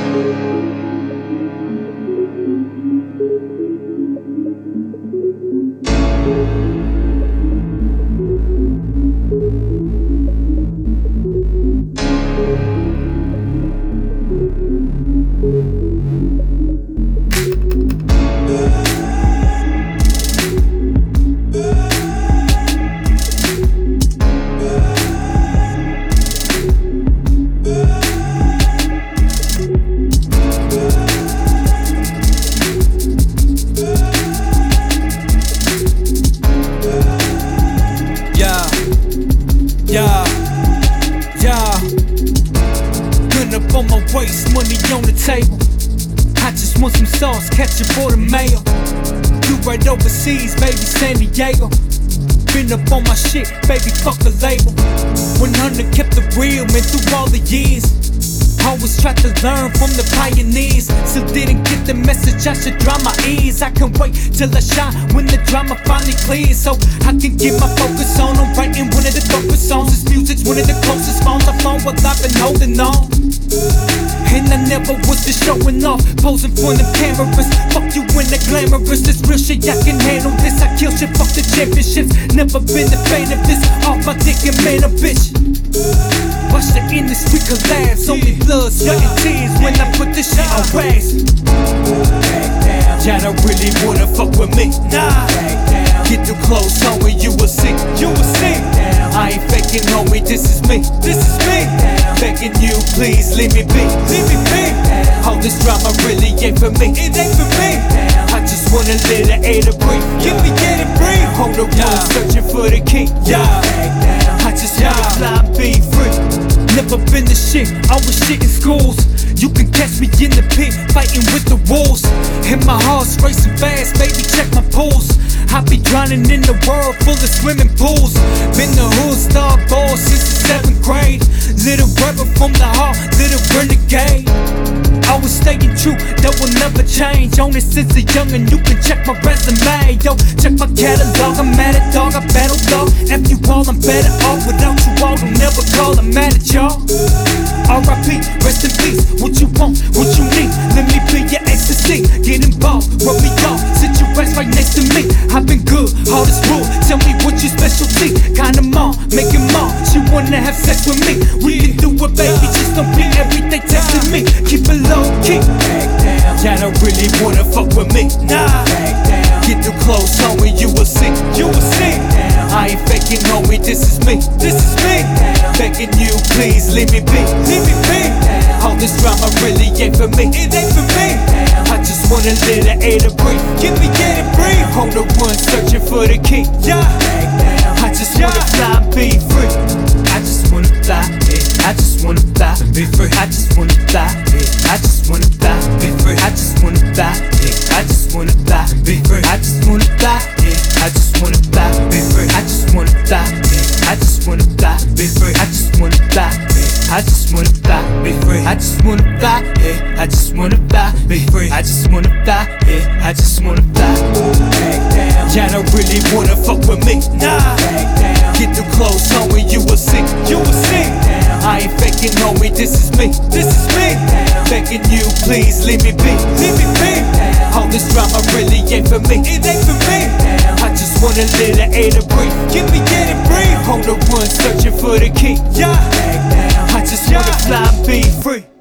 Gun up on my waist, money on the table. I just want some sauce, catch it for the mail. You right overseas, baby, San Diego. Been up on my shit, baby, fuck the label. 100 kept it real, man, through all the years. Always tried to learn from the pioneers. Still didn't get the message, I should dry my ears. I can wait till I shine when the drama finally clears, so I can get my focus on. I'm writing one of the dopest songs. This music's one of the closest phones I've flown while I've been holding on. And I never was just showing off, posing for them cameras. Fuck you in the glamorous, this real shit, I can handle this. I kill shit, fuck the championships. Never been a fan of this, off my dick and man a bitch. Watch the industry collapse, only blood, sweat and tears when I put this shit on wax. Y'all don't really wanna fuck with me, nah. Get too close, homie, you will see, you will see. I ain't faking, homie, this is me, this is me. Begging you, please leave me be, leave me be. All this drama really ain't for me, it ain't for me. I just want a little air to breathe, give me air to breathe. On the road, searching for the key, I just wanna fly and be free. Never been the shit, I was shit in schools. You can catch me in the pit, fighting with the wolves. And my heart's racing fast, baby, check my pulse. I be drowning in the world full of swimming pools. Been the hood star boy since the 7th grade. Little rebel from the heart, little renegade. Always staying true, that will never change. On it since a youngin', you can check my resume. Yo, check my catalog, I'm mad at dog, I battle dog. F you all, I'm better off without you all, don't never call, I'm mad at y'all. R.I.P., rest in peace, what you want, what you need. Let me be your ecstasy, get involved, rub me off, sit your ass right next to me. I've been good, all this rule, tell me what your specialty. Kinda mom, make it mom, she wanna have sex with me. We can do it, baby, just don't be everyday texting me. Keep it low key. Y'all don't really wanna fuck with me, nah. Get too close, homie, you will see, you will see. I ain't faking, homie, this is me, this is me. Begging you, please leave me be, leave me be. All this drama really ain't for me, it ain't for me. I just want a little air to breathe, give me air to breathe. On the run, searching for the key, I just wanna fly and be free. I just wanna fly, I just wanna fly, be free. I just wanna fly, I just wanna fly, be free. I just wanna fly, I just wanna fly, be free. I just wanna fly, I just wanna fly, be free. I just wanna fly, I just wanna fly, be free. I just wanna fly, I just wanna fly, be free. I just wanna fly, I just wanna fly, be free. I just wanna fly, I just wanna fly. Y'all don't really wanna fuck with me, nah. Get too close, homie, you will see, you will see. I ain't faking, homie, this is me, this is me. Begging you, please leave me be, leave me be. All this drama really ain't for me, it ain't for me. I just want a little air to breathe, give me air to breathe. On the run, searching for the key, I just wanna fly and be free.